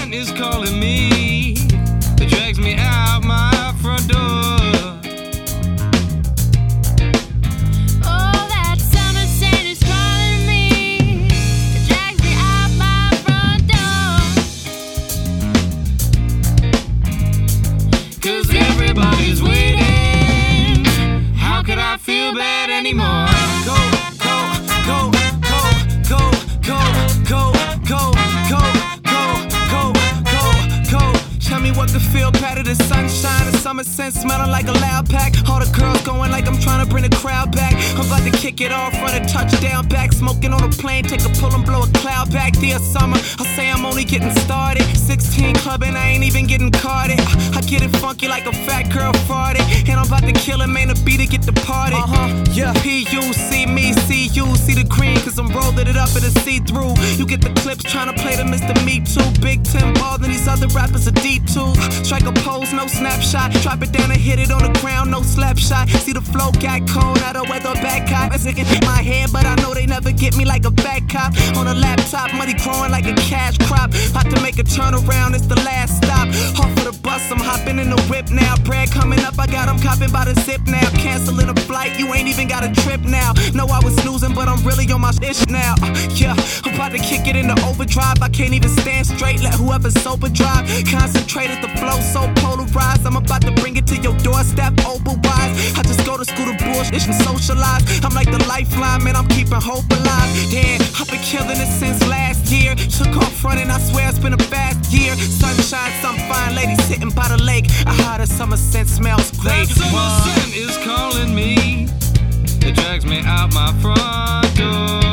scent is calling me. It drags me out my front door. Oh, that summer scent is calling me. It drags me out my front door. 'Cause everybody's waiting. How could I feel bad anymore? Go, go, go, go, go, go, go, go, go, go, go, go, go. Tell me what could feel better than sunshine. The summer scent smelling like a loud pack. All the girls going like I'm trying to bring the crowd back. I'm about to kick it off, run a touchdown back. Smoking on a plane, take a pull and blow a cloud back. Dear summer, I say I'm only getting started. 16 clubbing, I ain't even getting carded. I get it funky like a fat girl farted. And I'm about to kill him, ain't a beat to get departed. Yeah. P-U-C me, see-you, see the green. 'Cause I'm rolling it up in a see-through. You get the clips trying to play the Mr. Me Too. Big Tim Ball, and these other rappers are D2. Strike a pose, no snapshot. Drop it down and hit it on the ground, no slap shot. See the flow got cold, out of weather back cop. It's in my head, but I know they never get me like a fat cop. On a laptop, money growing like a cash crop. About to make a turnaround, it's the last stop. Off of the bus, I'm hopping in the whip now. Bread coming up, I got them copping by the zip now. Canceling a flight, you ain't even got a trip now. Know I was losing, but I'm really on my ish now. Yeah, I'm about to kick it into overdrive. I can't even stand straight, let whoever sober drive. Concentrated, the flow so polarized. I'm about to bring it to your doorstep, overwise. I just go to school to bullshit and socialize. I'm like the lifeline, man, I'm keeping hope alive. Yeah, I've been killing it since last year. Took off running, I swear it's been a fast year. Sunshine, some fine ladies sitting by the lake. I heard the summer scent smells great. That summer scent is calling me. It drags me out my front door.